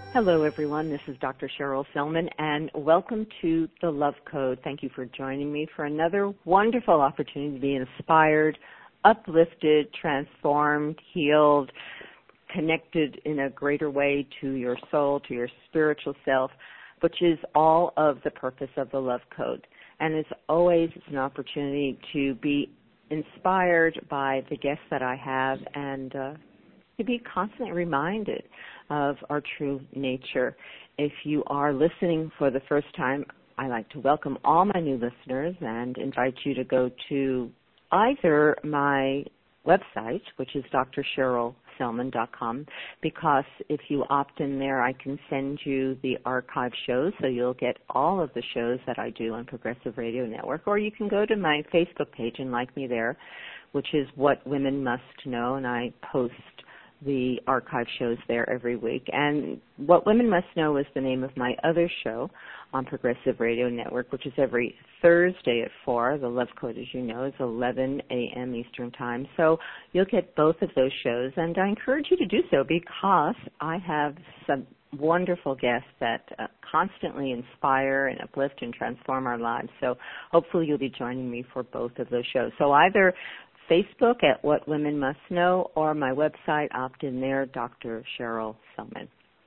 Hello, everyone. This is Dr. Cheryl Selman, and welcome to The Love Code. Thank you for joining me for another wonderful opportunity to be inspired, uplifted, transformed, healed, connected in a greater way to your soul, to your spiritual self, which is all of the purpose of The Love Code. And as always, it's an opportunity to be inspired by the guests that I have and to be constantly reminded of our true nature. If you are listening for the first time, I like to welcome all my new listeners and invite you to go to either my website, which is drcherylselman.com, because if you opt in there, I can send you the archive shows, so you'll get all of the shows that I do on Progressive Radio Network, or you can go to my Facebook page and like me there, which is What Women Must Know, and I post the archive shows there every week. And What Women Must Know is the name of my other show on Progressive Radio Network, which is every Thursday at 4. The Love Code, as you know, is 11 a.m. Eastern Time. So you'll get both of those shows, and I encourage you to do so because I have some wonderful guests that constantly inspire and uplift and transform our lives. So hopefully you'll be joining me for both of those shows. So either Facebook at What Women Must Know, or my website, opt in there, Dr. Cheryl Selman.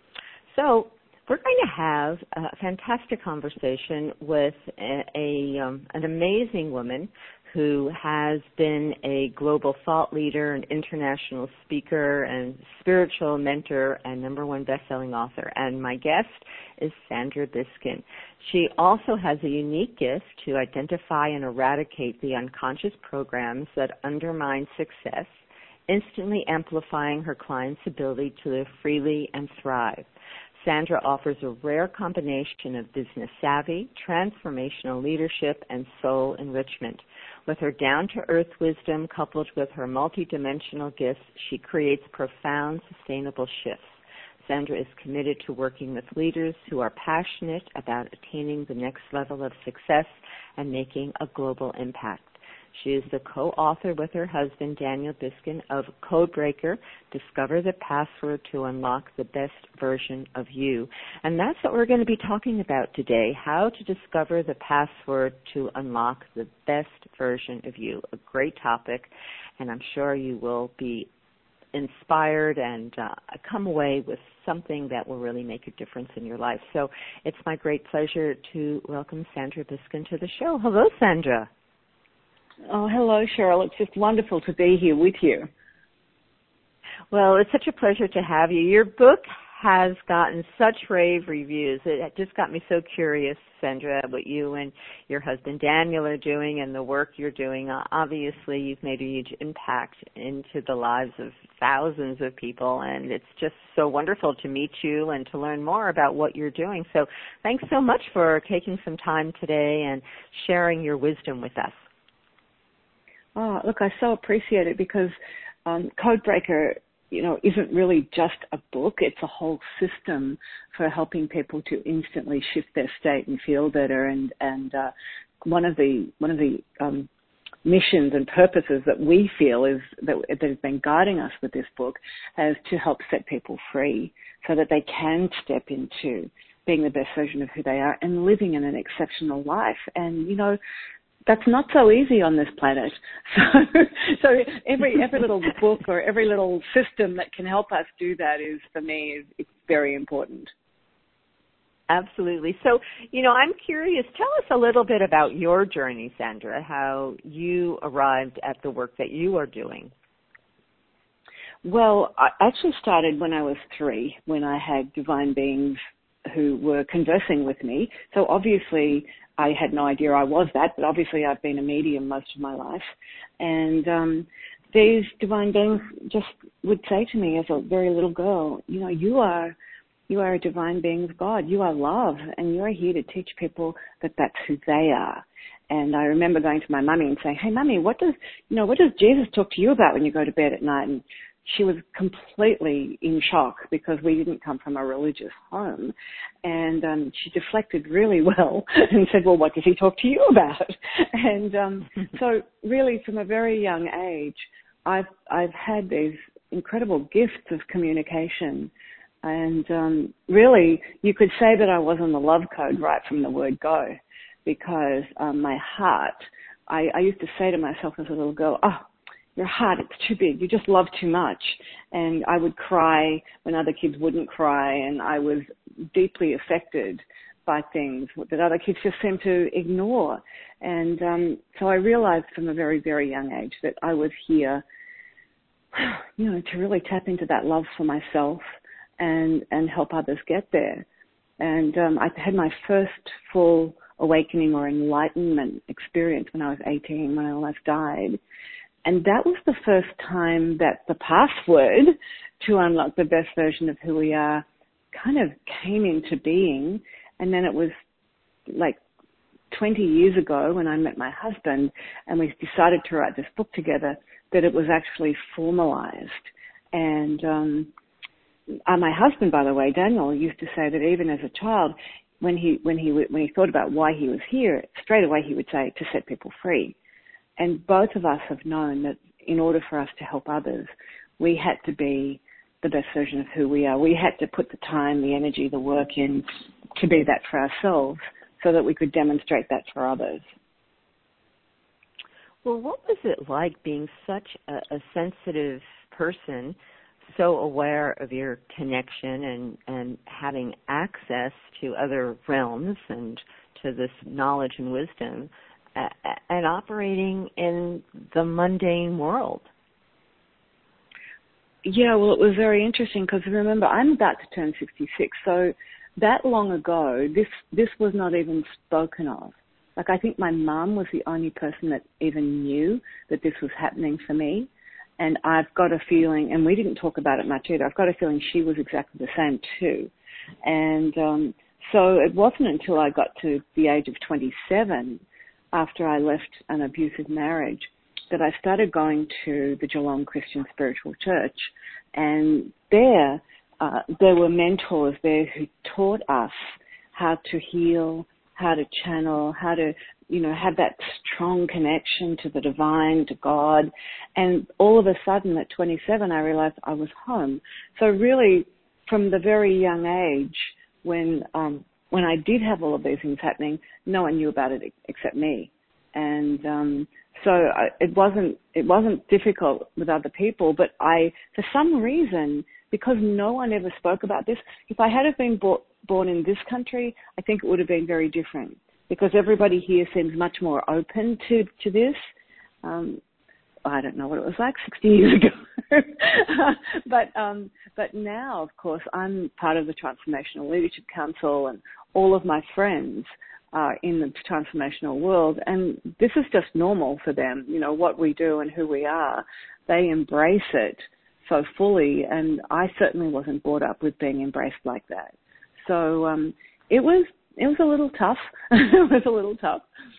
So we're going to have a fantastic conversation with an amazing woman who has been a global thought leader, an international speaker, and spiritual mentor, and #1 best-selling author. And my guest is Sandra Biskin. She also has a unique gift to identify and eradicate the unconscious programs that undermine success, instantly amplifying her clients' ability to live freely and thrive. Sandra offers a rare combination of business savvy, transformational leadership, and soul enrichment. With her down-to-earth wisdom coupled with her multidimensional gifts, she creates profound, sustainable shifts. Sandra is committed to working with leaders who are passionate about attaining the next level of success and making a global impact. She is the co-author with her husband, Daniel Biskin, of Codebreaker, Discover the Password to Unlock the Best Version of You. And that's what we're going to be talking about today, how to discover the password to unlock the best version of you. A great topic, and I'm sure you will be inspired and come away with something that will really make a difference in your life. So it's my great pleasure to welcome Sandra Biskin to the show. Hello, Sandra. Oh, hello, Cheryl. It's just wonderful to be here with you. Well, it's such a pleasure to have you. Your book has gotten such rave reviews. It just got me so curious, Sandra, what you and your husband Daniel are doing and the work you're doing. Obviously, you've made a huge impact into the lives of thousands of people, and it's just so wonderful to meet you and to learn more about what you're doing. So thanks so much for taking some time today and sharing your wisdom with us. Oh, look, I so appreciate it because Codebreaker, isn't really just a book. It's a whole system for helping people to instantly shift their state and feel better. And one of the missions and purposes that we feel is that has been guiding us with this book is to help set people free so that they can step into being the best version of who they are and living in an exceptional life. And, that's not so easy on this planet. So every little book or every little system that can help us do that is, for me, it's very important. Absolutely. So, I'm curious, tell us a little bit about your journey, Sandra, how you arrived at the work that you are doing. Well, I actually started when I was 3, when I had divine beings who were conversing with me. So obviously I had no idea I was that, but obviously I've been a medium most of my life. And these divine beings just would say to me as a very little girl, you are a divine being of God. You are love, and you are here to teach people that that's who they are. And I remember going to my mummy and saying, "Hey, mummy, what does Jesus talk to you about when you go to bed at night?" And she was completely in shock because we didn't come from a religious home. And she deflected really well and said, "Well, what does he talk to you about?" And so really from a very young age, I've had these incredible gifts of communication And really, you could say that I was on the love code right from the word go, because my heart, I used to say to myself as a little girl, oh, your heart, it's too big. You just love too much. And I would cry when other kids wouldn't cry, and I was deeply affected by things that other kids just seemed to ignore. And so I realized from a very, very young age that I was here, to really tap into that love for myself and help others get there. And I had my first full awakening or enlightenment experience when I was 18, when I almost died. And that was the first time that the password to unlock the best version of who we are kind of came into being. And then it was like 20 years ago when I met my husband and we decided to write this book together that it was actually formalized. And my husband, by the way, Daniel, used to say that even as a child, when he thought about why he was here, straight away he would say, to set people free. And both of us have known that in order for us to help others, we had to be the best version of who we are. We had to put the time, the energy, the work in to be that for ourselves so that we could demonstrate that for others. Well, what was it like being such a sensitive person, so aware of your connection and having access to other realms and to this knowledge and wisdom, and operating in the mundane world? Yeah, well, it was very interesting because remember, I'm about to turn 66, so that long ago, this was not even spoken of. Like, I think my mum was the only person that even knew that this was happening for me, and I've got a feeling, and we didn't talk about it much either, I've got a feeling she was exactly the same too. And so it wasn't until I got to the age of 27, after I left an abusive marriage, that I started going to the Geelong Christian Spiritual Church. And there were mentors there who taught us how to heal, how to channel, how to, have that strong connection to the divine, to God. And all of a sudden at 27, I realized I was home. So really, from the very young age, when I did have all of these things happening, no one knew about it except me. And it wasn't difficult with other people, but for some reason, because no one ever spoke about this, if I had have been born in this country, I think it would have been very different, because everybody here seems much more open to this. I don't know what it was like 60 years ago. But now, of course, I'm part of the Transformational Leadership Council, and all of my friends are in the transformational world, and this is just normal for them. What we do and who we are, they embrace it so fully, and I certainly wasn't brought up with being embraced like that. So it was a little tough. It was a little tough.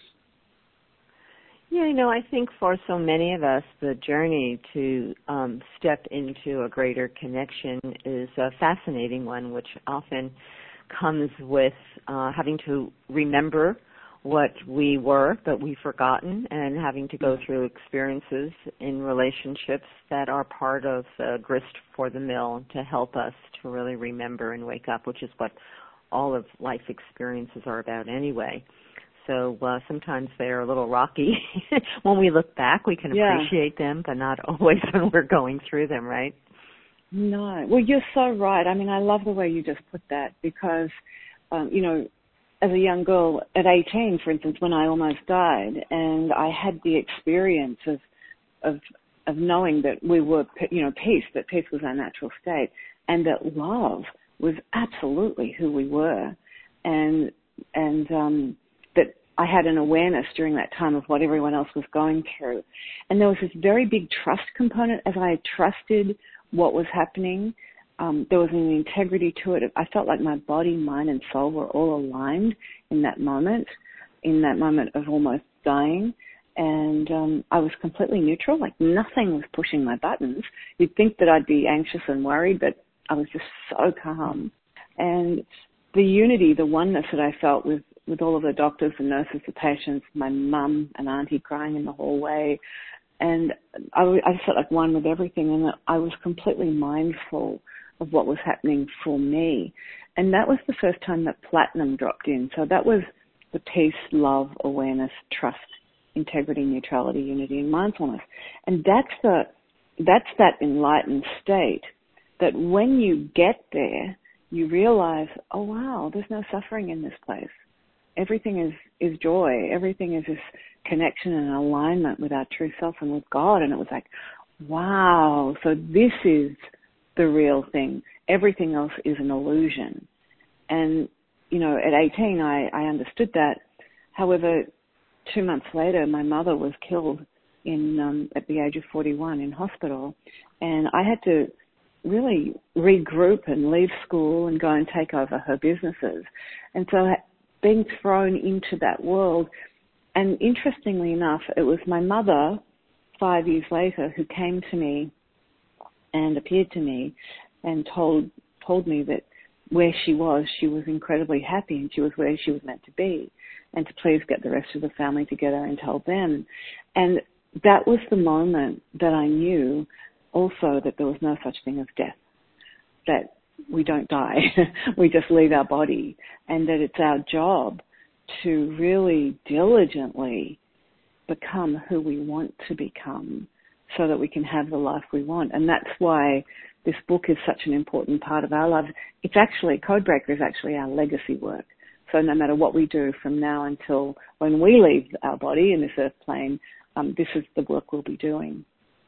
Yeah, I think for so many of us, the journey to step into a greater connection is a fascinating one, which often comes with having to remember what we were, but we've forgotten, and having to go through experiences in relationships that are part of the grist for the mill to help us to really remember and wake up, which is what all of life experiences are about anyway. So sometimes they're a little rocky. When we look back, we can appreciate them, but not always when we're going through them, right? No. Well, you're so right. I mean, I love the way you just put that, because, as a young girl at 18, for instance, when I almost died, and I had the experience of knowing that we were, peace, that peace was our natural state, and that love was absolutely who we were, and that I had an awareness during that time of what everyone else was going through. And there was this very big trust component. As I trusted what was happening, there was an integrity to it. I felt like my body, mind, and soul were all aligned in that moment of almost dying. And I was completely neutral, like nothing was pushing my buttons. You'd think that I'd be anxious and worried, but I was just so calm. And the unity, the oneness that I felt with all of the doctors and nurses, the patients, my mum and auntie crying in the hallway, and I felt like one with everything, and I was completely mindful of what was happening for me. And that was the first time that platinum dropped in. So that was the peace, love, awareness, trust, integrity, neutrality, unity, and mindfulness. And that's that enlightened state that when you get there, you realize, oh wow, there's no suffering in this place. Everything is joy. Everything is this connection and alignment with our true self and with God. And it was like, wow, so this is the real thing. Everything else is an illusion. And, you know, at 18, I understood that. However, 2 months later, my mother was killed at the age of 41 in hospital. And I had to really regroup and leave school and go and take over her businesses. And so being thrown into that world, and interestingly enough, it was my mother 5 years later who came to me and appeared to me and told me that where she was incredibly happy and she was where she was meant to be, and to please get the rest of the family together and tell them. And that was the moment that I knew also that there was no such thing as death, that we don't die, we just leave our body, and that it's our job to really diligently become who we want to become so that we can have the life we want. And that's why this book is such an important part of our lives. It's actually, Codebreaker is actually our legacy work. So no matter what we do from now until when we leave our body in this earth plane, this is the work we'll be doing.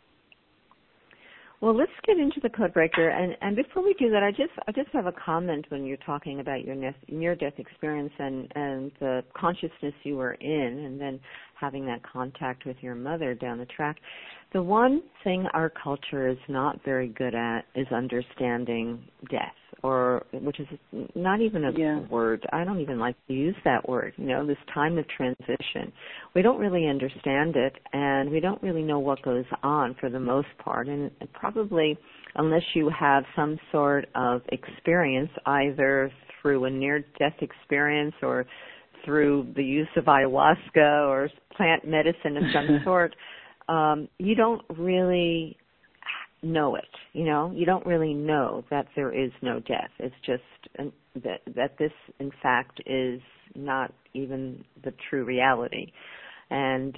Well, let's get into the Codebreaker, and before we do that, I just have a comment when you're talking about your near-death experience and the consciousness you were in, and then having that contact with your mother down the track. The one thing our culture is not very good at is understanding death, which is not even a word. I don't even like to use that word. You know, this time of transition. We don't really understand it, and we don't really know what goes on for the most part. And probably, unless you have some sort of experience, either through a near-death experience or through the use of ayahuasca or plant medicine of some sort, you don't really know it. You know, you don't really know that there is no death. It's just that this, in fact, is not even the true reality. And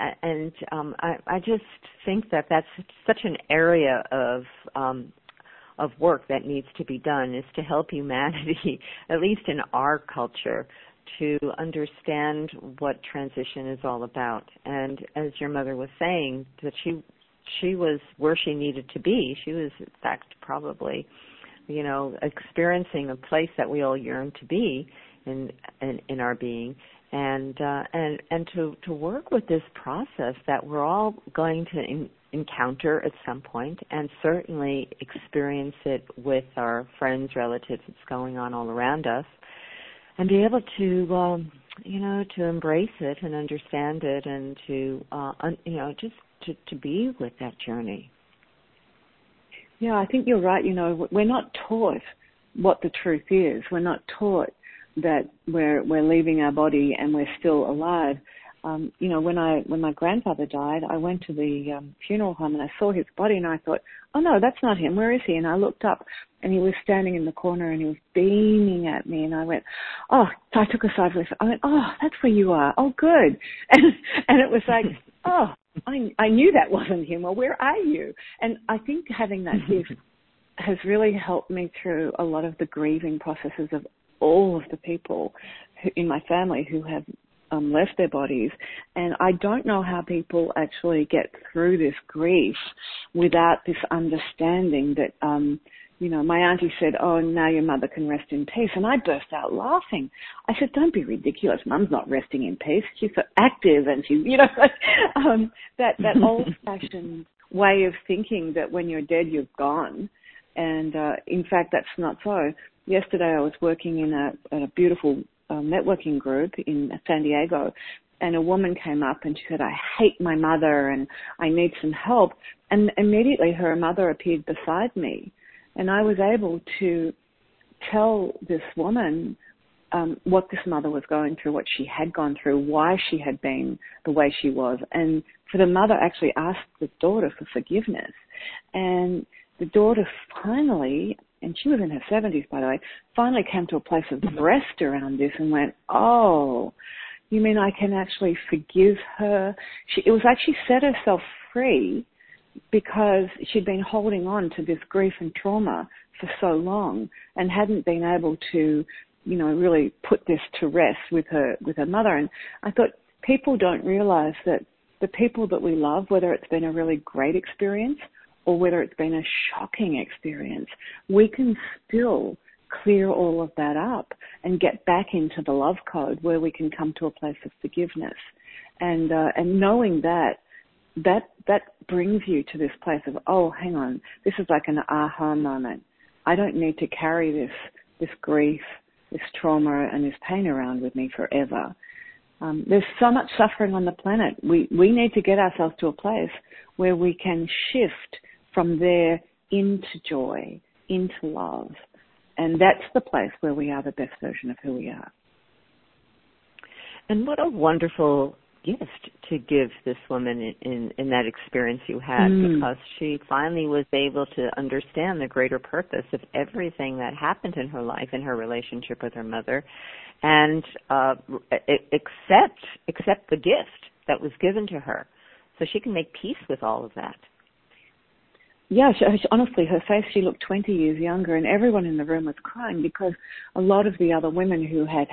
I just think that that's such an area of work that needs to be done, is to help humanity, at least in our culture, to understand what transition is all about. And as your mother was saying, that she was where she needed to be. She was, in fact, probably, you know, experiencing a place that we all yearn to be in our being, and to work with this process that we're all going to encounter at some point, and certainly experience it with our friends, relatives. It's going on all around us. And be able to, to embrace it and understand it, and to, just to be with that journey. Yeah, I think you're right. You know, we're not taught what the truth is. We're not taught that we're leaving our body and we're still alive. When my grandfather died, I went to the funeral home and I saw his body and I thought, oh no, that's not him. Where is he? And I looked up and he was standing in the corner and he was beaming at me, and I went, oh, so I took a sigh of relief. I went, oh, that's where you are. Oh, good. And it was like, oh, I knew that wasn't him. Well, where are you? And I think having that gift has really helped me through a lot of the grieving processes of all of the people in my family who have left their bodies. And I don't know how people actually get through this grief without this understanding that, my auntie said, oh, now your mother can rest in peace. And I burst out laughing. I said, don't be ridiculous. Mum's not resting in peace. She's so active, and she's, that old-fashioned way of thinking that when you're dead, you've gone. And in fact, that's not so. Yesterday I was working in a beautiful networking group in San Diego, and a woman came up and she said, I hate my mother and I need some help. And immediately her mother appeared beside me, and I was able to tell this woman what this mother was going through, what she had gone through, why she had been the way she was. And for the mother actually asked the daughter for forgiveness. And the daughter finally, and she was in her 70s, by the way, finally came to a place of rest around this and went, oh, you mean I can actually forgive her? It was like she set herself free because she'd been holding on to this grief and trauma for so long and hadn't been able to, really put this to rest with her mother. And I thought people don't realize that the people that we love, whether it's been a really great experience or whether it's been a shocking experience, we can still clear all of that up and get back into the love code where we can come to a place of forgiveness. And knowing that brings you to this place of, oh, hang on, this is like an aha moment. I don't need to carry this grief, this trauma, and this pain around with me forever. There's so much suffering on the planet. We need to get ourselves to a place where we can shift from there into joy, into love. And that's the place where we are the best version of who we are. And what a wonderful gift to give this woman in that experience you had, because she finally was able to understand the greater purpose of everything that happened in her life, in her relationship with her mother, and accept the gift that was given to her, so she can make peace with all of that. Yeah, honestly, her face, she looked 20 years younger, and everyone in the room was crying because a lot of the other women who had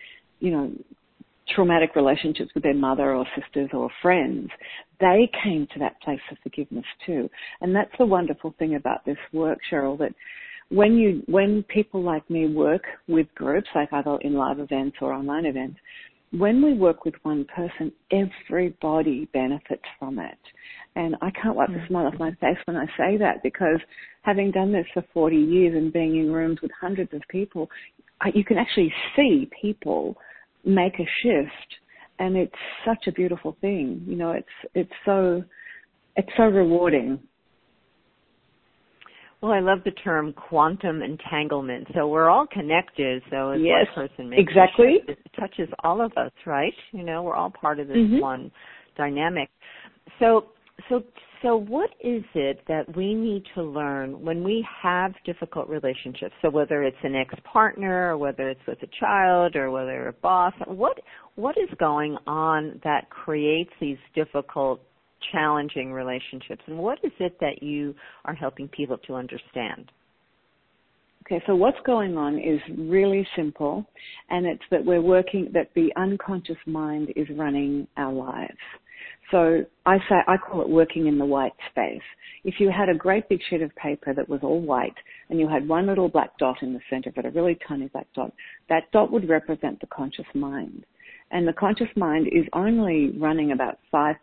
traumatic relationships with their mother or sisters or friends, they came to that place of forgiveness too. And that's the wonderful thing about this work, Cheryl, that when people like me work with groups, like either in live events or online events, when we work with one person, everybody benefits from it. And I can't wipe the smile off my face when I say that, because having done this for 40 years and being in rooms with hundreds of people, you can actually see people make a shift, and it's such a beautiful thing. It's so rewarding. Well, I love the term quantum entanglement. So we're all connected. So as yes, one person makes exactly, a shift, it touches all of us, right? We're all part of this one dynamic. So what is it that we need to learn when we have difficult relationships? So whether it's an ex-partner, or whether it's with a child, or whether a boss, what is going on that creates these difficult, challenging relationships? And what is it that you are helping people to understand? Okay, so what's going on is really simple, and it's that that the unconscious mind is running our lives. So I call it working in the white space. If you had a great big sheet of paper that was all white and you had one little black dot in the center of it, a really tiny black dot, that dot would represent the conscious mind. And the conscious mind is only running about 5%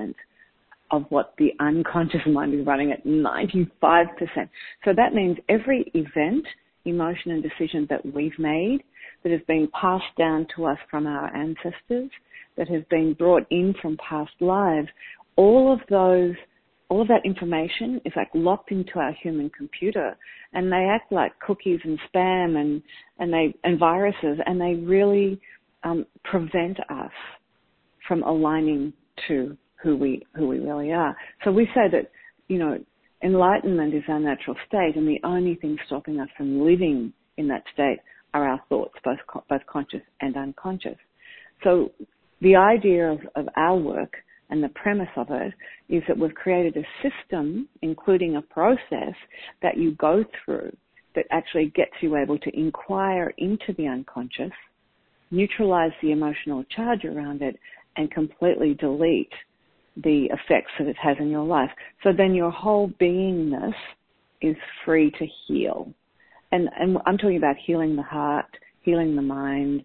of what the unconscious mind is running at 95%. So that means every event, emotion, and decision that we've made that has been passed down to us from our ancestors, that has been brought in from past lives, all of that information is like locked into our human computer, and they act like cookies and spam and viruses, and they really prevent us from aligning to who we really are. So we say that, enlightenment is our natural state, and the only thing stopping us from living in that state are our thoughts, both conscious and unconscious. So the idea of our work and the premise of it is that we've created a system, including a process that you go through that actually gets you able to inquire into the unconscious, neutralize the emotional charge around it, and completely delete the effects that it has in your life. So then your whole beingness is free to heal. And I'm talking about healing the heart, healing the mind.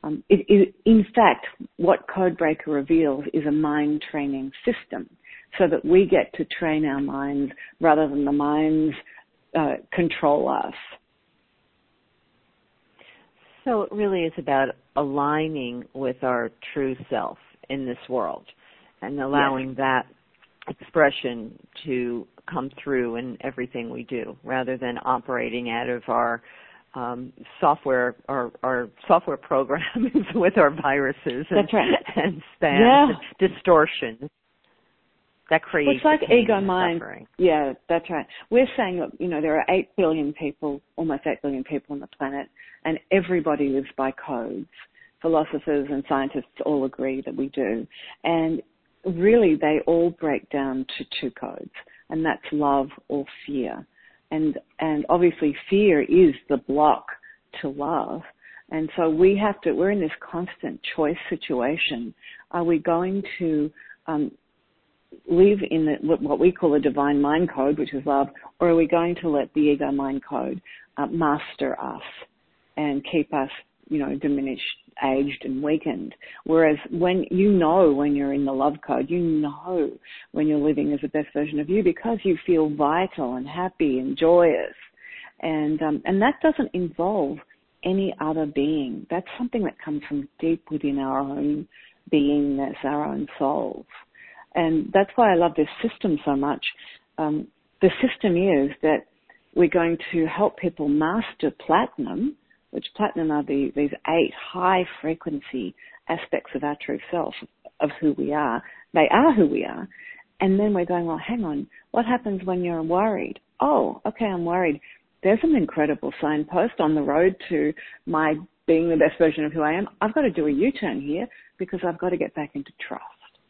In fact, what Codebreaker reveals is a mind training system, so that we get to train our minds rather than the minds control us. So it really is about aligning with our true self in this world and allowing that expression to come through in everything we do, rather than operating out of our software programs with our viruses and, That's right. and spam distortions. That creates it's like the pain ego and mind. suffering. Yeah, that's right. We're saying, look, there are 8 billion people, almost 8 billion people on the planet, and everybody lives by codes. Philosophers and scientists all agree that we do. And really, they all break down to 2 codes, and that's love or fear. And obviously, fear is the block to love. And so we're in this constant choice situation. Are we going to live in what we call a divine mind code, which is love, or are we going to let the ego mind code master us and keep us, diminished, aged, and weakened? Whereas when you're in the love code, when you're living as the best version of you because you feel vital and happy and joyous, and that doesn't involve any other being. That's something that comes from deep within our own beingness, our own souls. And that's why I love this system so much. The system is that we're going to help people master platinum, which platinum are these 8 high-frequency aspects of our true self, of who we are. They are who we are. And then we're going, well, hang on, what happens when you're worried? Oh, okay, I'm worried. There's an incredible signpost on the road to my being the best version of who I am. I've got to do a U-turn here because I've got to get back into trust.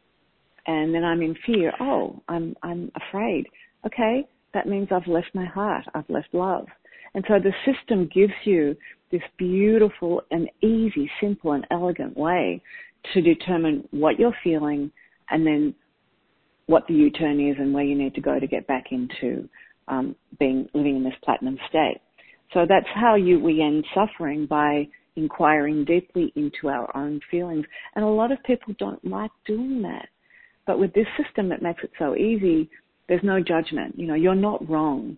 And then I'm in fear. Oh, I'm afraid. Okay, that means I've left my heart. I've left love. And so the system gives you this beautiful and easy, simple and elegant way to determine what you're feeling and what the U-turn is and where you need to go to get back into living in this platinum state. So that's how we end suffering, by inquiring deeply into our own feelings. And a lot of people don't like doing that. But with this system that makes it so easy, there's no judgment. You're not wrong.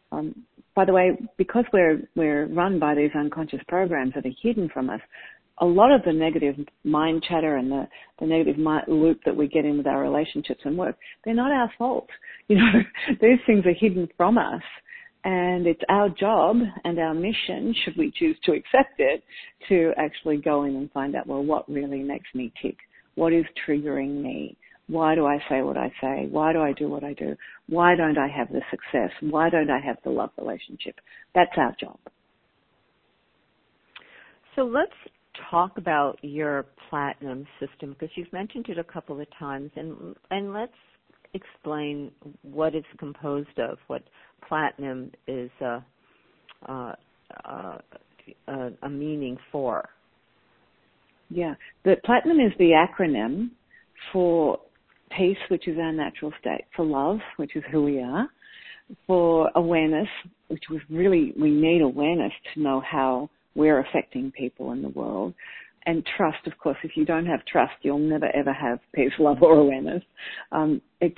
By the way, because we're run by these unconscious programs that are hidden from us, a lot of the negative mind chatter and the negative loop that we get in with our relationships and work, they're not our fault. These things are hidden from us, and it's our job and our mission, should we choose to accept it, to actually go in and find out, well, what really makes me tick? What is triggering me? Why do I say what I say? Why do I do what I do? Why don't I have the success? Why don't I have the love relationship? That's our job. So let's talk about your platinum system, because you've mentioned it a couple of times, and let's explain what it's composed of, what platinum is a meaning for. Yeah, the platinum is the acronym for peace, which is our natural state, for love, which is who we are, for awareness, which was really, we need awareness to know how we're affecting people in the world, and trust, of course. If you don't have trust, you'll never ever have peace, love, or awareness. It's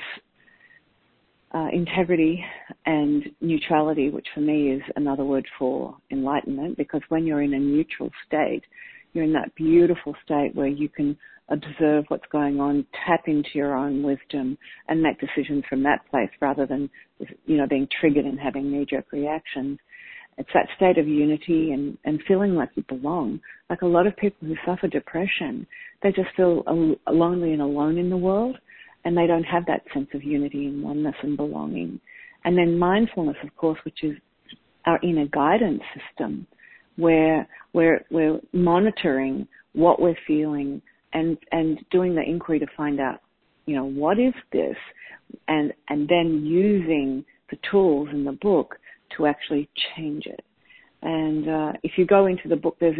integrity and neutrality, which for me is another word for enlightenment, because when you're in a neutral state, you're in that beautiful state where you can observe what's going on, tap into your own wisdom, and make decisions from that place rather than, being triggered and having knee-jerk reactions. It's that state of unity and feeling like you belong. Like a lot of people who suffer depression, they just feel lonely and alone in the world, and they don't have that sense of unity and oneness and belonging. And then mindfulness, of course, which is our inner guidance system, where we're monitoring what we're feeling and doing the inquiry to find out, what is this? And then using the tools in the book to actually change it. And if you go into the book, there's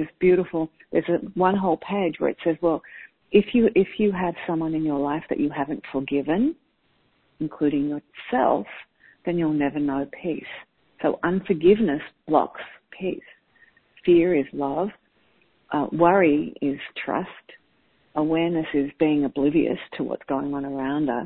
one whole page where it says, well, if you have someone in your life that you haven't forgiven, including yourself, then you'll never know peace. So unforgiveness blocks peace. Fear is love. Worry is trust. Awareness is being oblivious to what's going on around us.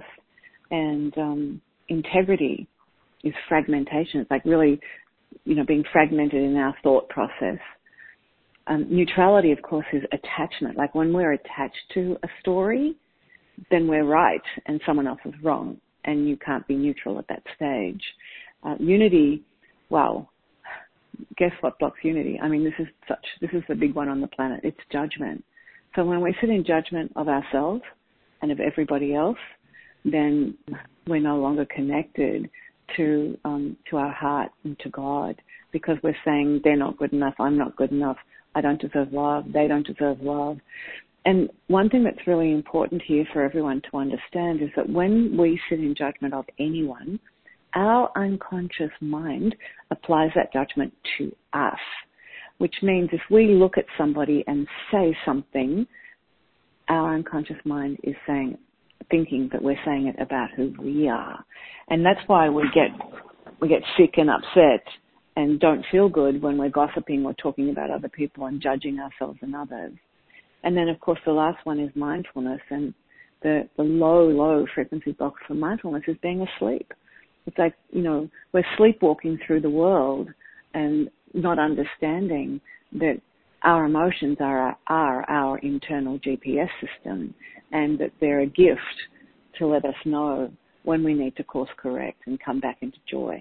And integrity is fragmentation. It's like really, being fragmented in our thought process. Neutrality, of course, is attachment. Like when we're attached to a story, then we're right and someone else is wrong, and you can't be neutral at that stage. Unity, well, guess what blocks unity? I mean, this is the big one on the planet. It's judgment. So when we sit in judgment of ourselves and of everybody else, then we're no longer connected to our heart and to God, because we're saying they're not good enough, I'm not good enough, I don't deserve love, they don't deserve love. And one thing that's really important here for everyone to understand is that when we sit in judgment of anyone, our unconscious mind applies that judgment to us, which means if we look at somebody and say something, our unconscious mind is thinking that we're saying it about who we are. And that's why we get sick and upset and don't feel good when we're gossiping or talking about other people and judging ourselves and others. And then, of course, the last one is mindfulness. And the low frequency box for mindfulness is being asleep. It's like, we're sleepwalking through the world and not understanding that our emotions are our internal GPS system, and that they're a gift to let us know when we need to course correct and come back into joy.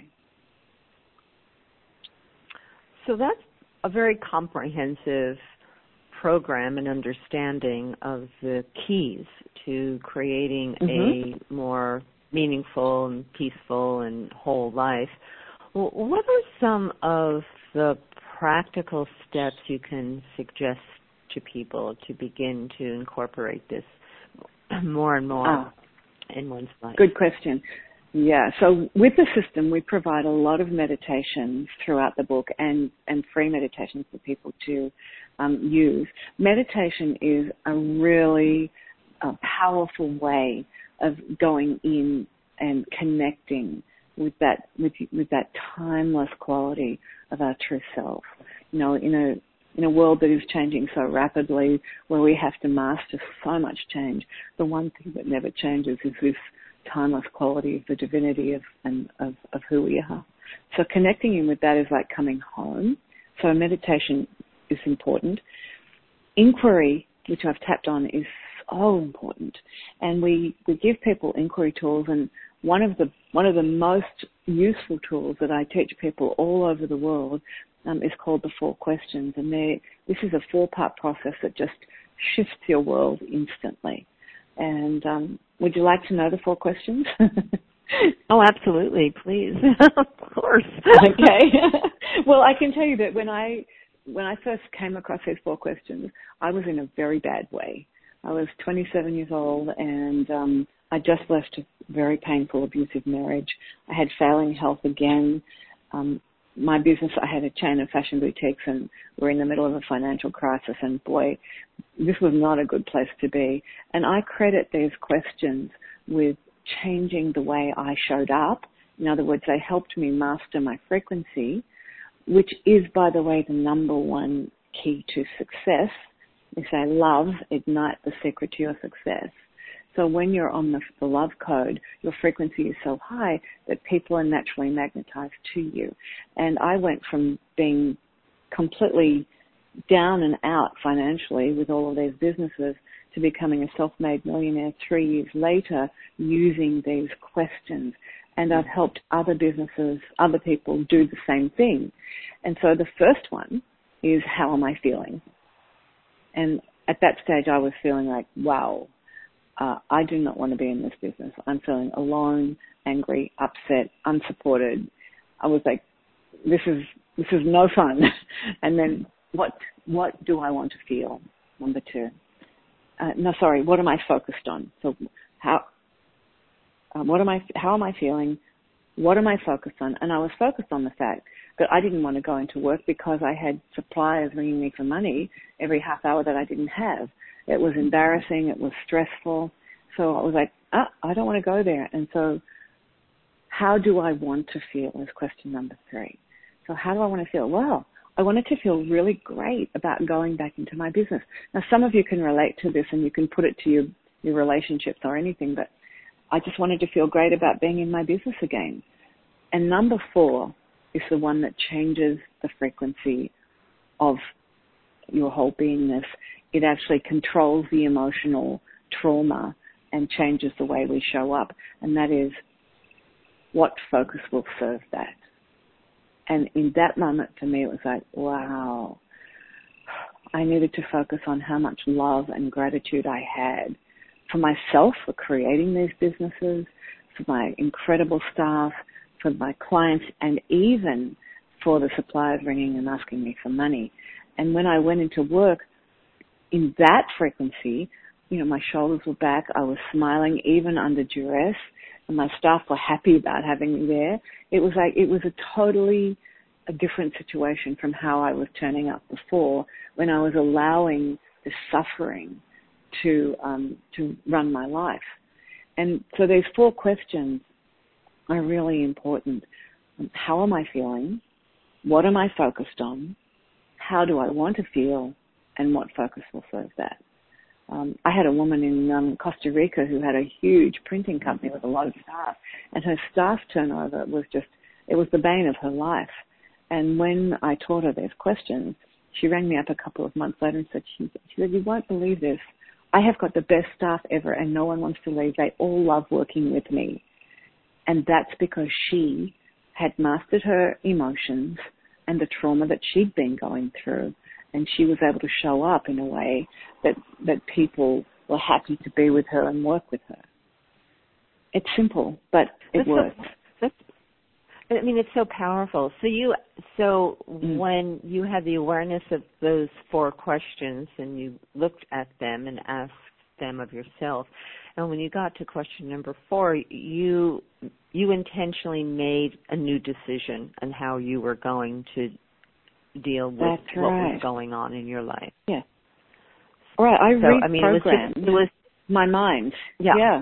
So that's a very comprehensive program and understanding of the keys to creating a more meaningful and peaceful and whole life. What are some of the practical steps you can suggest to people to begin to incorporate this more and more in one's life? Good question. Yeah, so with the system, we provide a lot of meditations throughout the book and free meditations for people to use. Meditation is a really powerful way of going in and connecting with that timeless quality of our true self. In a world that is changing so rapidly, where we have to master so much change, the one thing that never changes is this timeless quality of the divinity of who we are. So connecting in with that is like coming home. So meditation is important. Inquiry, which I've tapped on, is so important. And we give people inquiry tools, and one of the most useful tools that I teach people all over the world is called the 4 questions. And this is a 4-part process that just shifts your world instantly. And would you like to know the 4 questions? Oh, absolutely, please. Of course. Okay. Well, I can tell you that when I first came across these 4 questions, I was in a very bad way. I was 27 years old, and I just left a very painful, abusive marriage. I had failing health again. My business, I had a chain of fashion boutiques, and we're in the middle of a financial crisis, and boy, this was not a good place to be. And I credit these questions with changing the way I showed up. In other words, they helped me master my frequency, which is, by the way, the number one key to success. They say love, ignite the secret to your success. So when you're on the love code, your frequency is so high that people are naturally magnetized to you. And I went from being completely down and out financially with all of these businesses to becoming a self-made millionaire 3 years later using these questions. And I've helped other businesses, other people do the same thing. And so the first one is, how am I feeling? And at that stage I was feeling like, wow, I do not want to be in this business. I'm feeling alone, angry, upset, unsupported. I was like, this is no fun. And then what do I want to feel? Number 2. What am I focused on? So how am I feeling? What am I focused on? And I was focused on the fact that I didn't want to go into work because I had suppliers ringing me for money every half hour that I didn't have. It was embarrassing. It was stressful. So I was like, I don't want to go there. And so how do I want to feel is question number 3. So how do I want to feel? Well, I wanted to feel really great about going back into my business. Now, some of you can relate to this and you can put it to your relationships or anything, but I just wanted to feel great about being in my business again. And number 4 is the one that changes the frequency of your whole beingness. It actually controls the emotional trauma and changes the way we show up. And that is, what focus will serve that? And in that moment, for me, it was like, wow, I needed to focus on how much love and gratitude I had for myself for creating these businesses, for my incredible staff, for my clients, and even for the suppliers ringing and asking me for money. And when I went into work in that frequency, my shoulders were back. I was smiling even under duress, and my staff were happy about having me there. It was a totally a different situation from how I was turning up before, when I was allowing the suffering to run my life. And so these 4 questions are really important. How am I feeling? What am I focused on? How do I want to feel? And what focus will serve that? I had a woman in Costa Rica who had a huge printing company with a lot of staff, and her staff turnover was it was the bane of her life. And when I taught her these questions, she rang me up a couple of months later and said, she said, "You won't believe this. I have got the best staff ever, and no one wants to leave. They all love working with me." And that's because she had mastered her emotions and the trauma that she'd been going through. And she was able to show up in a way that people were happy to be with her and work with her. It's simple, but it works. It's so powerful. So when you had the awareness of those 4 questions and you looked at them and asked them of yourself, and when you got to question number 4, you intentionally made a new decision on how you were going to deal with what was going on in your life. Yeah. All right. I reprogrammed it was my mind. Yeah.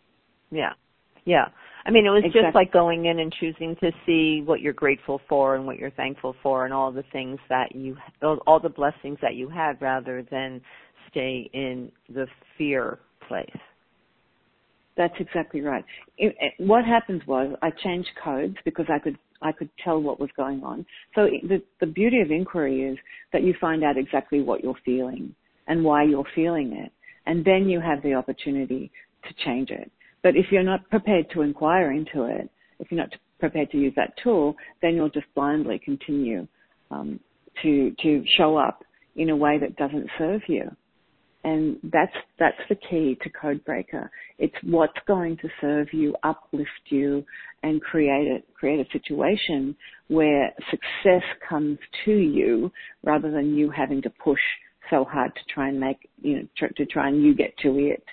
It was just like going in and choosing to see what you're grateful for and what you're thankful for and all the things all the blessings that you had, rather than stay in the fear place. That's exactly right. What happened was I changed codes because I could tell what was going on. So the beauty of inquiry is that you find out exactly what you're feeling and why you're feeling it, and then you have the opportunity to change it. But if you're not prepared to inquire into it, if you're not prepared to use that tool, then you'll just blindly continue to show up in a way that doesn't serve you. And that's the key to Codebreaker. It's what's going to serve you, uplift you, and create a situation where success comes to you rather than you having to push so hard to try and you get to it.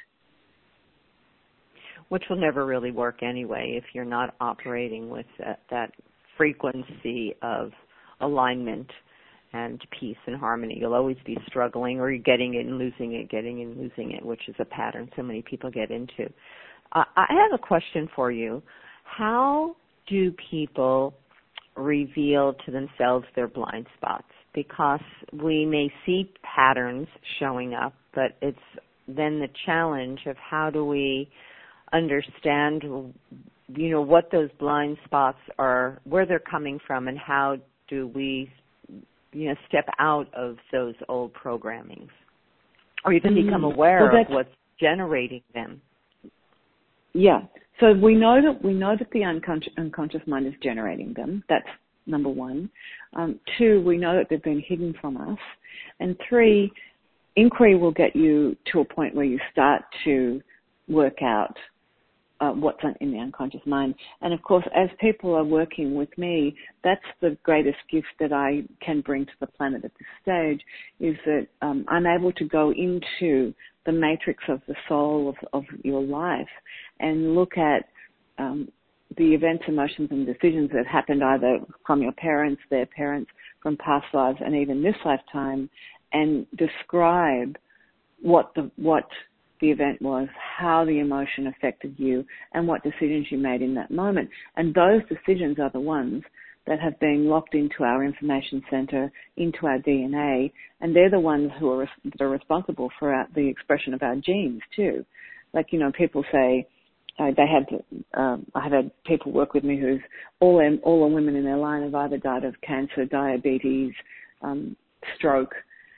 Which will never really work anyway if you're not operating with that frequency of alignment and peace and harmony. You'll always be struggling, or you're getting it and losing it, which is a pattern so many people get into. I have a question for you. How do people reveal to themselves their blind spots? Because we may see patterns showing up, but it's then the challenge of how do we understand, what those blind spots are, where they're coming from, and how do we step out of those old programmings, or even become aware of what's generating them. Yeah. So we know that the unconscious mind is generating them. That's number 1. 2, we know that they've been hidden from us. And 3, inquiry will get you to a point where you start to work out what's in the unconscious mind. And of course, as people are working with me, that's the greatest gift that I can bring to the planet at this stage, is that I'm able to go into the matrix of the soul of your life and look at the events, emotions, and decisions that happened either from your parents, their parents, from past lives, and even this lifetime, and describe what the event was, how the emotion affected you, and what decisions you made in that moment. And those decisions are the ones that have been locked into our information center, into our DNA, and they're the ones that are responsible for the expression of our genes too. Like, people say, I have had people work with me who's all the women in their line have either died of cancer, diabetes, stroke,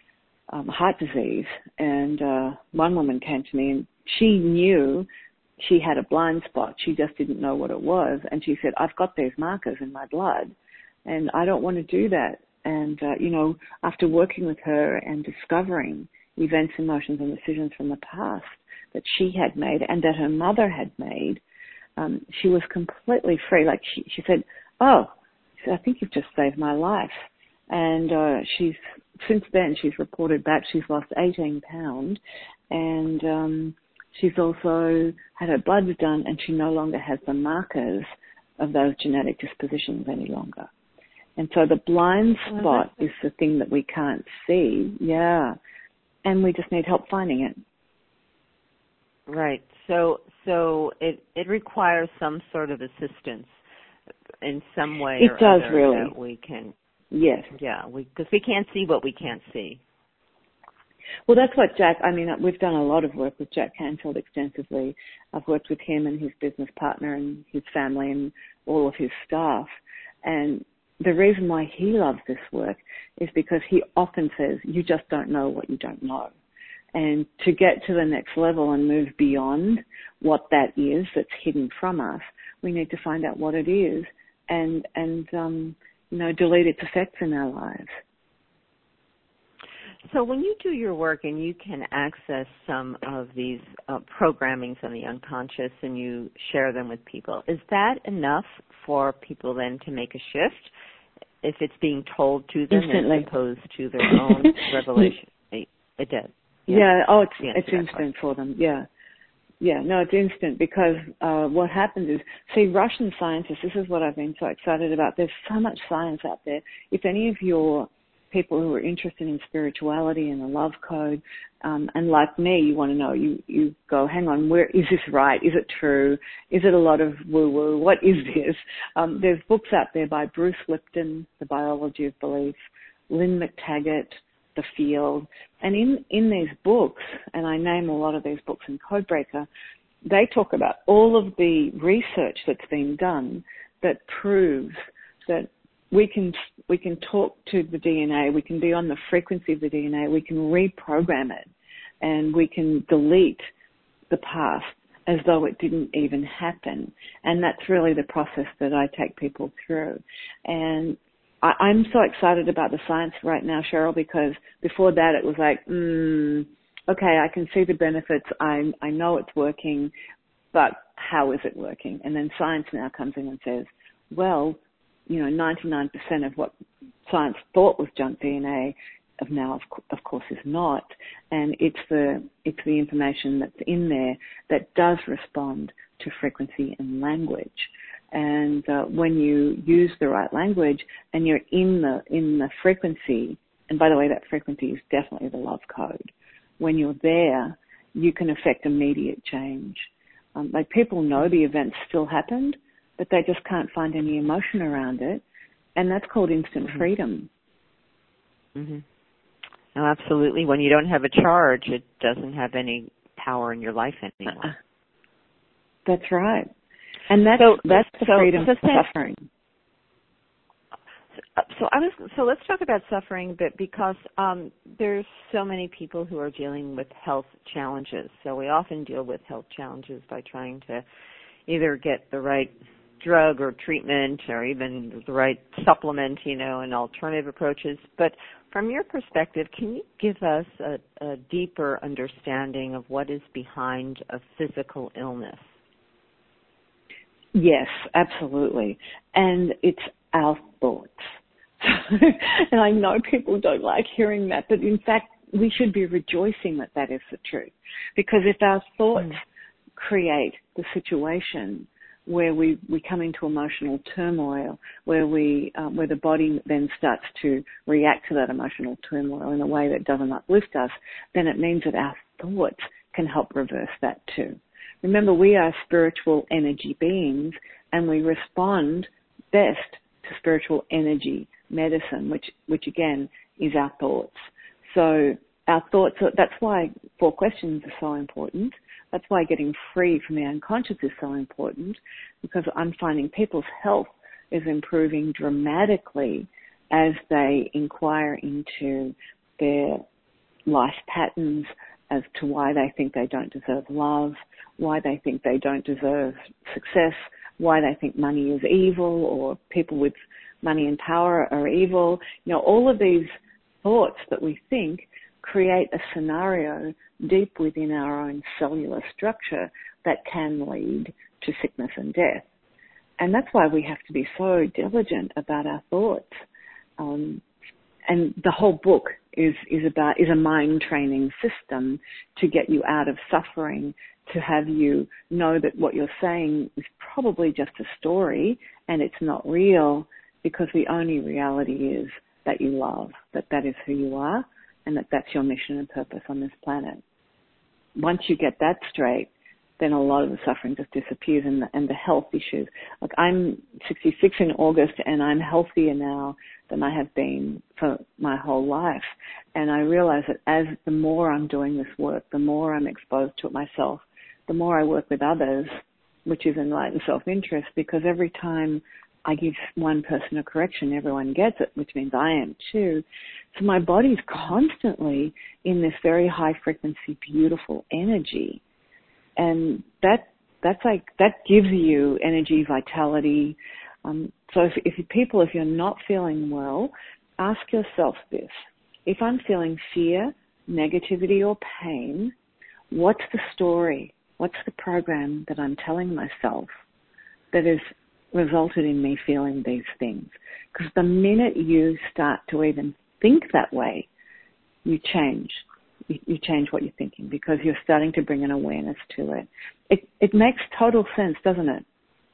heart disease. And one woman came to me and she knew she had a blind spot. She just didn't know what it was. And she said, I've got these markers in my blood and I don't want to do that. And, after working with her and discovering events, emotions, and decisions from the past that she had made and that her mother had made, she was completely free. Like she said, "Oh, I think you've just saved my life." And since then she's reported back she's lost 18 pounds, and she's also had her bloods done, and she no longer has the markers of those genetic dispositions any longer. And so the blind spot is the thing that we can't see. Yeah. And we just need help finding it. Right. So it requires some sort of assistance in some way. It does, other really. that we can. Yes. Yeah. Because we can't see what we can't see. Well, that's what we've done a lot of work with Jack Canfield extensively. I've worked with him and his business partner and his family and all of his staff. And the reason why he loves this work is because he often says, you just don't know what you don't know. And to get to the next level and move beyond what that is that's hidden from us, we need to find out what it is and delete its effects in our lives. So when you do your work and you can access some of these programmings on the unconscious and you share them with people, is that enough for people then to make a shift if it's being told to them Instantly, as opposed to their own revelation? It does. Yeah. Oh, it's instant for them. Yeah. Yeah. No, it's instant because what happens is, see, Russian scientists, this is what I've been so excited about. There's so much science out there. If any of your people who are interested in spirituality and the love code, and like me, you want to know, you go, hang on, where is this right? Is it true? Is it a lot of woo-woo? What is this? There's books out there by Bruce Lipton, The Biology of Belief, Lynn McTaggart, The Field. And in these books, and I name a lot of these books in Codebreaker, they talk about all of the research that's been done that proves that we can talk to the DNA, we can be on the frequency of the DNA, we can reprogram it, and we can delete the past as though it didn't even happen. And that's really the process that I take people through. And I'm so excited about the science right now, Cheryl, because before that it was like, okay, I can see the benefits, I know it's working, but how is it working? And then science now comes in and says, well, 99% of what science thought was junk DNA of course is not, and it's the information that's in there that does respond to frequency and language. And when you use the right language and you're in the frequency, and by the way, that frequency is definitely the love code. When you're there, you can affect immediate change. Like people know the event still happened, but they just can't find any emotion around it, and that's called instant freedom. Mm-hmm. No, absolutely. When you don't have a charge, it doesn't have any power in your life anymore. That's right, and that's the freedom of suffering. So let's talk about suffering a bit, because there's so many people who are dealing with health challenges. So we often deal with health challenges by trying to either get the right drug or treatment or even the right supplement, and alternative approaches. But from your perspective, can you give us a deeper understanding of what is behind a physical illness? Yes, absolutely. And it's our thoughts. And I know people don't like hearing that, but in fact, we should be rejoicing that that is the truth. Because if our thoughts create the situation where we come into emotional turmoil, where the body then starts to react to that emotional turmoil in a way that doesn't uplift us, then it means that our thoughts can help reverse that too. Remember, we are spiritual energy beings, and we respond best to spiritual energy medicine, which again is our thoughts. So our thoughts, that's why 4 questions are so important. That's why getting free from the unconscious is so important, because I'm finding people's health is improving dramatically as they inquire into their life patterns, as to why they think they don't deserve love, why they think they don't deserve success, why they think money is evil, or people with money and power are evil. All of these thoughts that we think create a scenario deep within our own cellular structure that can lead to sickness and death. And that's why we have to be so diligent about our thoughts. And the whole book is a mind training system to get you out of suffering, to have you know that what you're saying is probably just a story and it's not real, because the only reality is that you love, that is who you are, and that's your mission and purpose on this planet. Once you get that straight, then a lot of the suffering just disappears, and the health issues. Like, I'm 66 in August, and I'm healthier now than I have been for my whole life. And I realize that as the more I'm doing this work, the more I'm exposed to it myself, the more I work with others, which is enlightened self-interest, because every time I give one person a correction, everyone gets it, which means I am too. So my body's constantly in this very high frequency, beautiful energy. And that gives you energy, vitality. So if you're not feeling well, ask yourself this. If I'm feeling fear, negativity, or pain, what's the story? What's the program that I'm telling myself that has resulted in me feeling these things? Because the minute you start to even think that way, you change. You change what you're thinking, because you're starting to bring an awareness to it. It makes total sense, doesn't it?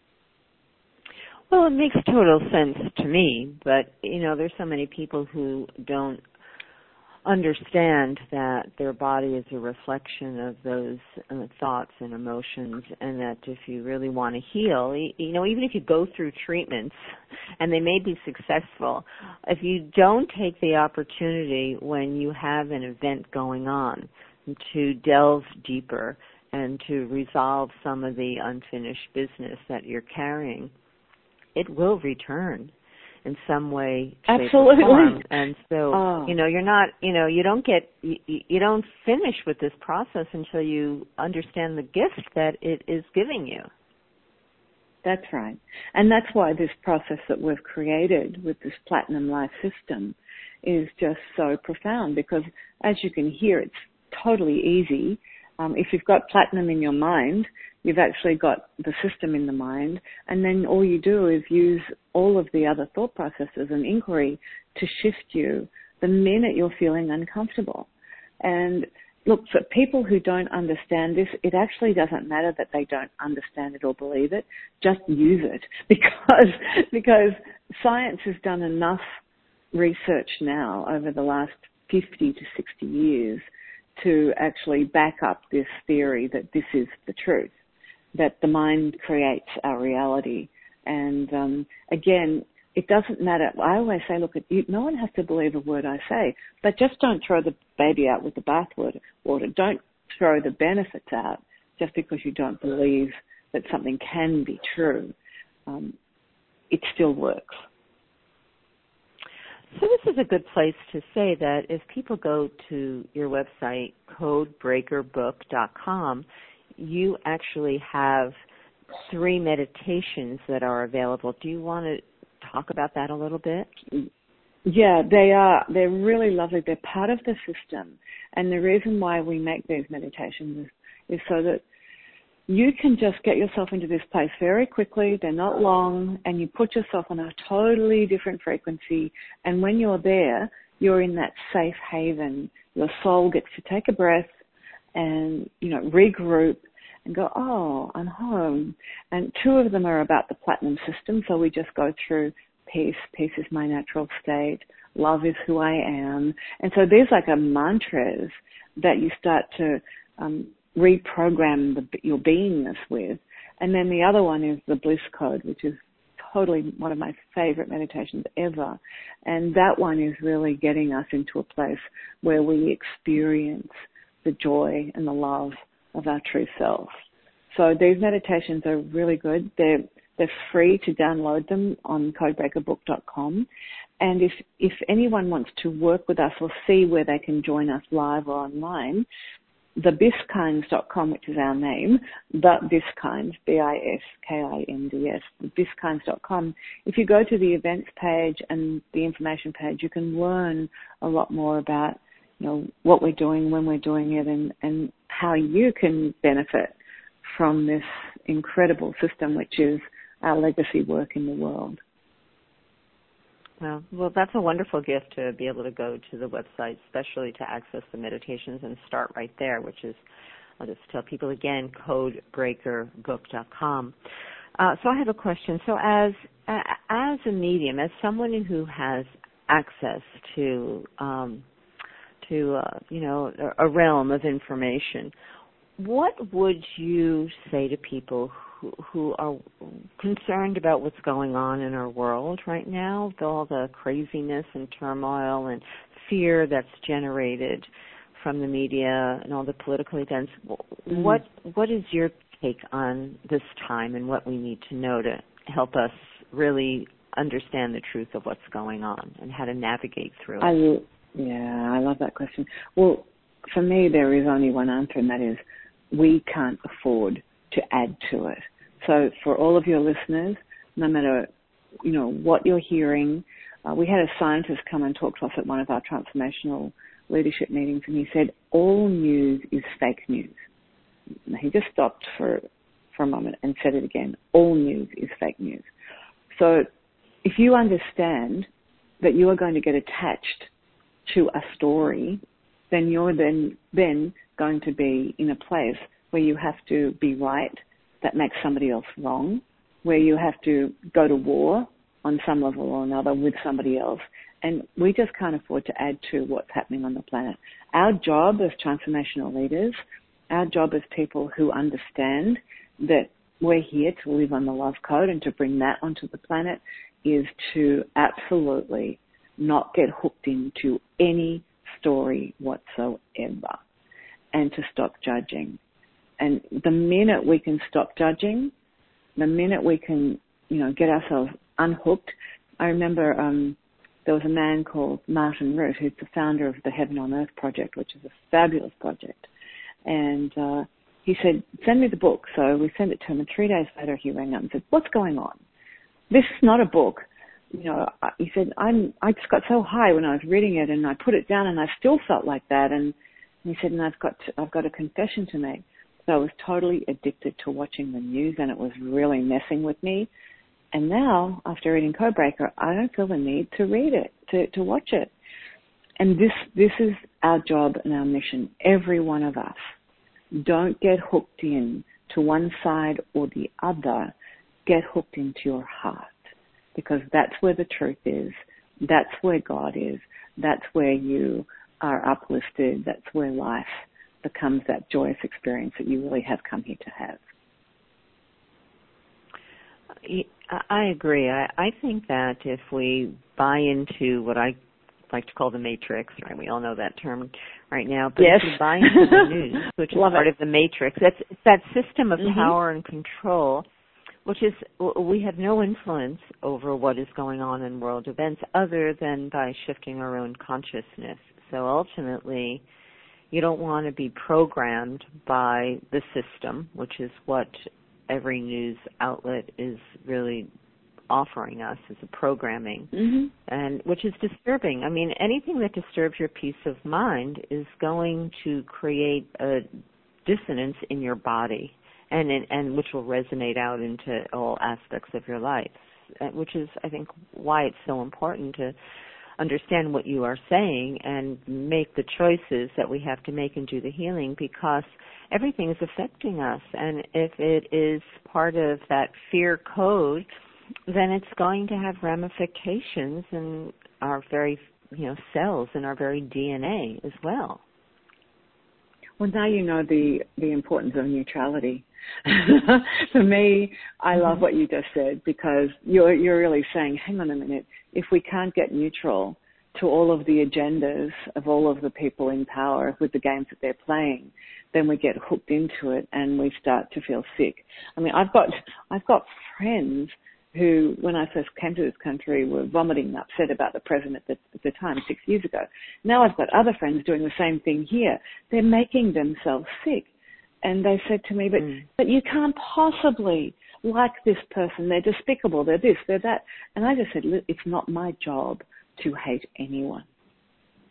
Well, it makes total sense to me, but, there's so many people who don't understand that their body is a reflection of those thoughts and emotions, and that if you really want to heal, even if you go through treatments and they may be successful, if you don't take the opportunity when you have an event going on to delve deeper and to resolve some of the unfinished business that you're carrying, it will return in some way, shape, absolutely, or form. And so, you're not, you don't finish with this process until you understand the gift that it is giving you. That's right. And that's why this process that we've created with this Platinum Life system is just so profound, because as you can hear, it's totally easy. If you've got platinum in your mind, you've actually got the system in the mind, and then all you do is use all of the other thought processes and inquiry to shift you the minute you're feeling uncomfortable. And look, for people who don't understand this, it actually doesn't matter that they don't understand it or believe it. Just use it, because science has done enough research now over the last 50 to 60 years to actually back up this theory that this is the truth, that the mind creates our reality. And again, it doesn't matter. I always say, look, no one has to believe a word I say, but just don't throw the baby out with the bathwater. Don't throw the benefits out just because you don't believe that something can be true. It still works. So this is a good place to say that if people go to your website, codebreakerbook.com, you actually have 3 meditations that are available. Do you want to talk about that a little bit? Yeah, they are. They're really lovely. They're part of the system. And the reason why we make these meditations is so that you can just get yourself into this place very quickly. They're not long, and you put yourself on a totally different frequency. And when you're there, you're in that safe haven. Your soul gets to take a breath and, regroup and go, oh, I'm home. And 2 of them are about the platinum system. So we just go through peace. Peace is my natural state. Love is who I am. And so there's like a mantras that you start to reprogram your beingness with. And then the other one is the Bliss Code, which is totally one of my favorite meditations ever. And that one is really getting us into a place where we experience the joy and the love of our true self. So these meditations are really good. They're free to download them on codebreakerbook.com. And if anyone wants to work with us or see where they can join us live or online, thebiskinds.com, which is our name, thebiskinds, BISKINDS, thebiskinds.com. If you go to the events page and the information page, you can learn a lot more about what we're doing, when we're doing it, and how you can benefit from this incredible system, which is our legacy work in the world. Well, that's a wonderful gift to be able to go to the website, especially to access the meditations and start right there, which is, I'll just tell people again, codebreakerbook.com. So I have a question. So as a medium, as someone who has access to a realm of information, what would you say to people who are concerned about what's going on in our world right now, with all the craziness and turmoil and fear that's generated from the media and all the political events? What is your take on this time and what we need to know to help us really understand the truth of what's going on and how to navigate through it? I love that question. Well, for me, there is only one answer, and that is we can't afford to add to it. So for all of your listeners, no matter, what you're hearing, we had a scientist come and talk to us at one of our transformational leadership meetings, and he said, all news is fake news. Now, he just stopped for a moment and said it again. All news is fake news. So if you understand that you are going to get attached to a story, then you're then going to be in a place where you have to be right that makes somebody else wrong, where you have to go to war on some level or another with somebody else. And we just can't afford to add to what's happening on the planet. Our job as transformational leaders, our job as people who understand that we're here to live on the love code and to bring that onto the planet, is to absolutely not get hooked into any story whatsoever, and to stop judging. And the minute we can stop judging, the minute we can, get ourselves unhooked. I remember there was a man called Martin Root, who's the founder of the Heaven on Earth Project, which is a fabulous project. And he said, send me the book. So we sent it to him, and 3 days later he rang up and said, what's going on? This is not a book. He said, I just got so high when I was reading it, and I put it down, and I still felt like that. And he said, and I've got a confession to make. So I was totally addicted to watching the news, and it was really messing with me. And now, after reading Codebreaker, I don't feel the need to read it, to watch it. And this is our job and our mission, every one of us. Don't get hooked in to one side or the other. Get hooked into your heart, because that's where the truth is. That's where God is. That's where you are uplifted. That's where life becomes that joyous experience that you really have come here to have. I agree. I think that if we buy into what I like to call the matrix, right? We all know that term right now. But yes. If we buy into the news, which is part of the matrix, it's that system of power and control, which is, we have no influence over what is going on in world events other than by shifting our own consciousness. So ultimately, you don't want to be programmed by the system, which is what every news outlet is really offering us as a programming, and which is disturbing. I mean, anything that disturbs your peace of mind is going to create a dissonance in your body, and which will resonate out into all aspects of your life, which is, I think, why it's so important to understand what you are saying and make the choices that we have to make and do the healing, because everything is affecting us. And if it is part of that fear code, then it's going to have ramifications in our very, cells in our very DNA as well. Well, now you know the importance of neutrality. For me, I love what you just said, because you're really saying, hang on a minute, if we can't get neutral to all of the agendas of all of the people in power with the games that they're playing, then we get hooked into it and we start to feel sick. I mean, I've got friends who, when I first came to this country, were vomiting and upset about the president at the time, 6 years ago. Now I've got other friends doing the same thing here. They're making themselves sick. And they said to me, but you can't possibly like this person. They're despicable. They're this, they're that. And I just said, look, it's not my job to hate anyone.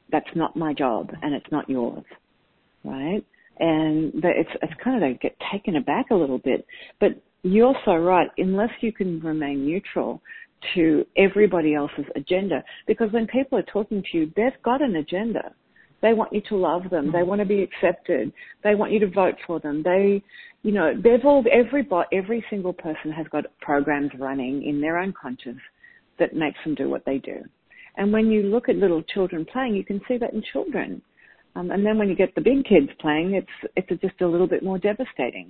that's not my job and it's not yours, right? And it's kind of, they get taken aback a little bit. But you're so right, unless you can remain neutral to everybody else's agenda, because when people are talking to you, they've got an agenda. They want you to love them. They want to be accepted. They want you to vote for them. Every single person has got programs running in their unconscious that makes them do what they do. And when you look at little children playing, you can see that in children. And then when you get the big kids playing, it's just a little bit more devastating.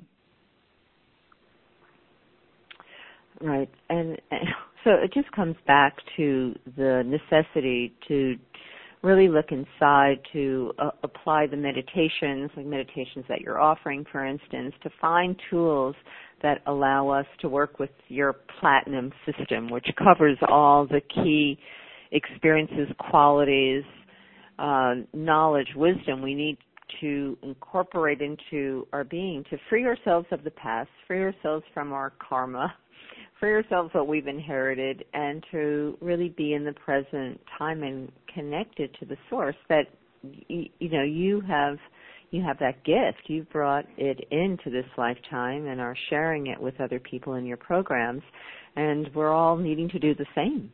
Right. And so it just comes back to the necessity to really look inside, to apply the meditations, like meditations that you're offering, for instance, to find tools that allow us to work with your platinum system, which covers all the key experiences, qualities, knowledge, wisdom we need to incorporate into our being to free ourselves of the past, free ourselves from our karma, free ourselves what we've inherited, and to really be in the present time and connected to the source that, you have that gift. You've brought it into this lifetime and are sharing it with other people in your programs, and we're all needing to do the same.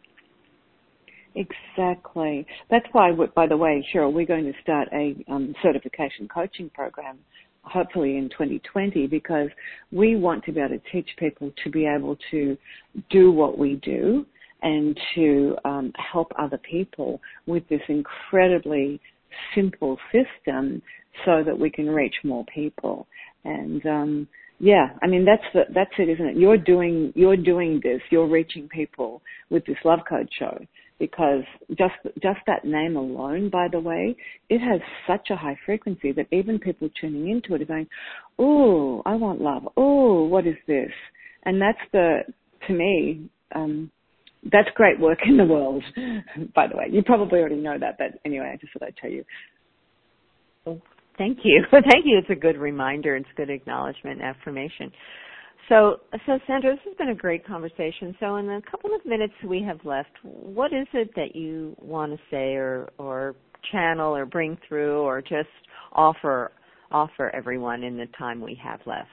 Exactly. That's why, by the way, Cheryl, we're going to start a certification coaching program, hopefully in 2020, because we want to be able to teach people to be able to do what we do and to help other people with this incredibly simple system so that we can reach more people. And that's it, isn't it? You're doing this. You're reaching people with this Love Code show, because just that name alone, by the way, it has such a high frequency that even people tuning into it are going, "Oh, I want love. Oh, what is this?" And to me, that's great work in the world. By the way, you probably already know that, but anyway, I just thought I'd tell you. Thank you. Thank you. It's a good reminder. It's good acknowledgement and affirmation. So Sandra, this has been a great conversation. So in the couple of minutes we have left, what is it that you want to say or channel or bring through or just offer everyone in the time we have left?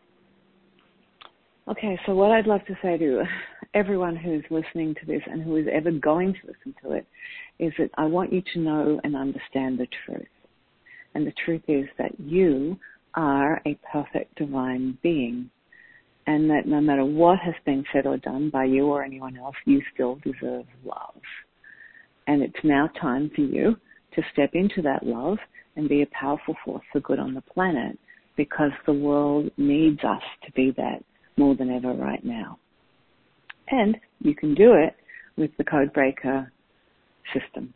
Okay, so what I'd love to say to everyone who's listening to this and who is ever going to listen to it is that I want you to know and understand the truth. And the truth is that you are a perfect divine being, and that no matter what has been said or done by you or anyone else, you still deserve love. And it's now time for you to step into that love and be a powerful force for good on the planet, because the world needs us to be that more than ever right now. And you can do it with the Codebreaker system.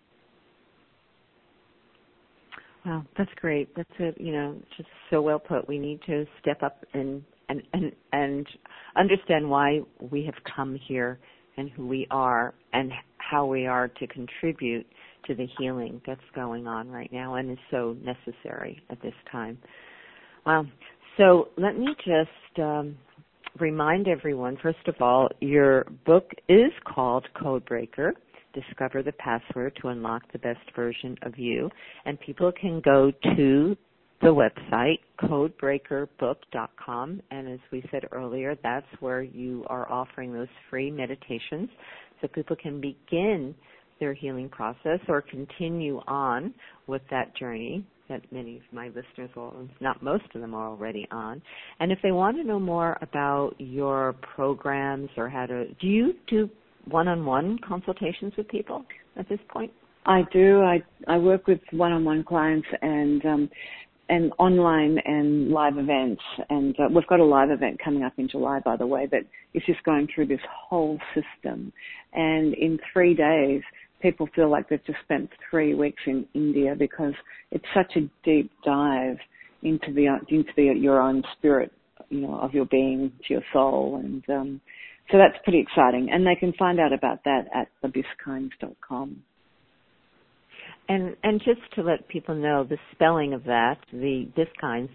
Wow, that's great. That's just so well put. We need to step up and understand why we have come here and who we are and how we are to contribute to the healing that's going on right now and is so necessary at this time. Wow. So let me just remind everyone, first of all, your book is called Codebreaker, Discover the Password to Unlock the Best Version of You. And people can go to the website, codebreakerbook.com. And as we said earlier, that's where you are offering those free meditations so people can begin their healing process or continue on with that journey that many of my listeners, not most of them, are already on. And if they want to know more about your programs or do you do one-on-one consultations with people at this point? I do. I work with one-on-one clients and online and live events. And we've got a live event coming up in July, by the way, that is just going through this whole system. And in 3 days, people feel like they've just spent 3 weeks in India, because it's such a deep dive into your own spirit, of your being, to your soul. And so that's pretty exciting. And they can find out about that at thebiskinds.com. And just to let people know the spelling of that, the Biskinds,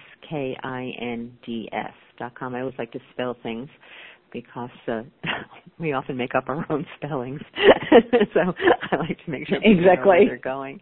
BISKINDS.com. I always like to spell things because we often make up our own spellings. So I like to make sure people know where they're going.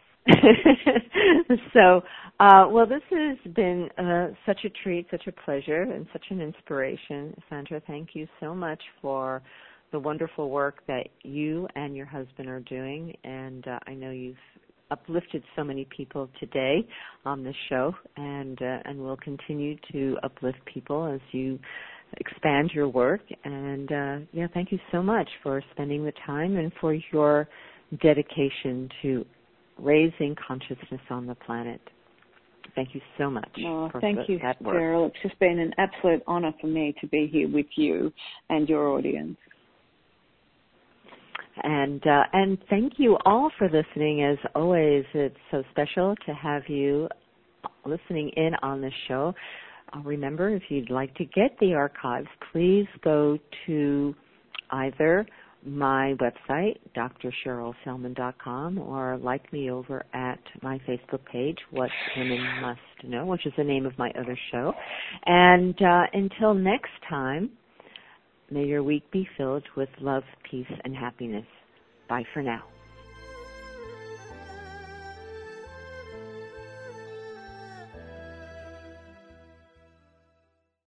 So, well, this has been such a treat, such a pleasure, and such an inspiration. Sandra, thank you so much for the wonderful work that you and your husband are doing. And I know you've uplifted so many people today on this show, and will continue to uplift people as you expand your work. And thank you so much for spending the time and for your dedication to raising consciousness on the planet. Thank you so much. Thank you, Cheryl. It's just been an absolute honor for me to be here with you and your audience. And thank you all for listening. As always, it's so special to have you listening in on this show. Remember, if you'd like to get the archives, please go to either my website, drcherylselman.com, or like me over at my Facebook page, What Women Must Know, which is the name of my other show. And until next time, may your week be filled with love, peace, and happiness. Bye for now.